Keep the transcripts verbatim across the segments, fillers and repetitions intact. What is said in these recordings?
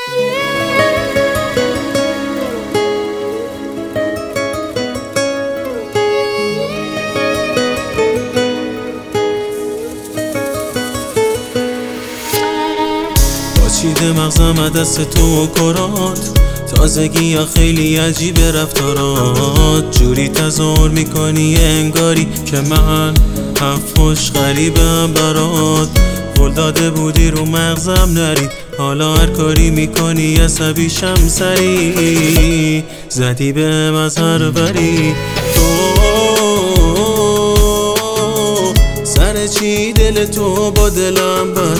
چیده مغزم دست تو و کرات، تازگی یا خیلی عجیب رفتارات، جوری تظاهر میکنی انگاری که من حرفش غریبم برات. قول داده بودی رو مغزم نری، حالا هر کاری میکنی عصبیشم سری، زدی بهم از هر وری. تو سر چی دل تو با دلم بد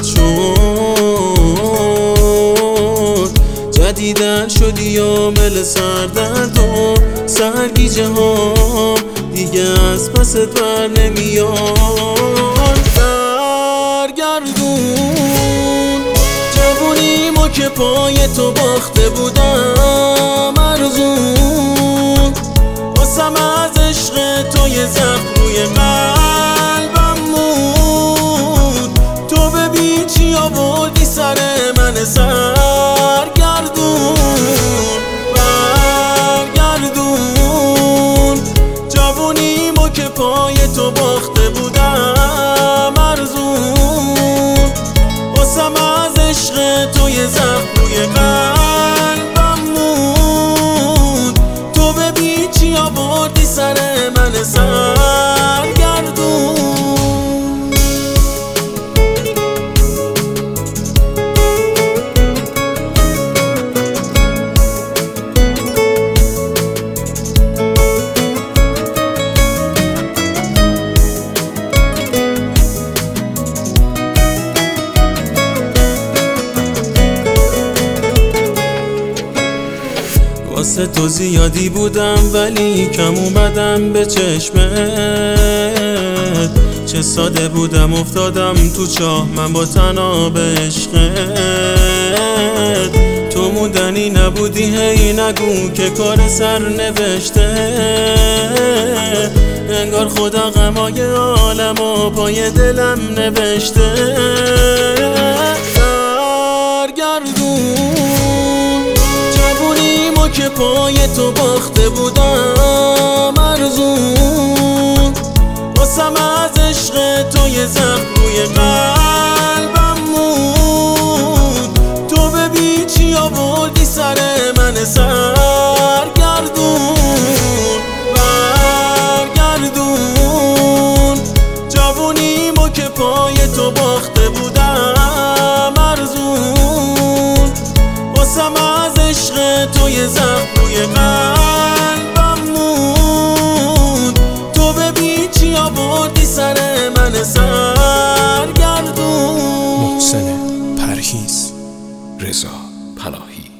شد، جدیدن شدی عامل سردرد و سرگیجه هم دیگه از پست بر نمیاد. برگردون جوونیمو که پای تو باخته بودم ارزون، واسم از عشق تو یه زخم روی قلبم موند. تو ببین چی آوردی سر من سرگردون. برگردون جوونیمو که پای تو باخته بودم ارزون، واسم از عشق تو یه زخم روی قلبم موند. تو ببین چی آوردی سر من سرگردون. واسه تو زیادی بودم ولی کم اومدم به چشمت، چه ساده بودم افتادم تو چاه من با طناب عشقت. تو موندنی نبودی هی نگو که کار سر نوشته، انگار خدا غمای عالمو پای دلم نوشته. برگردون جوونیمو که پای تو باخته بودم ارزون، واسم از عشق تو یه زخم روی قلبم موند. تو ببین چی آوردی سر من سرگردون. برگردون جوونیمو که پای تو باخته بودم ارزون، واسم از عشق تو یه زخم روی قلبم موند. تو ببین چی آوردی سر من سرگردون. محسن پرهیز، رضا پناهی.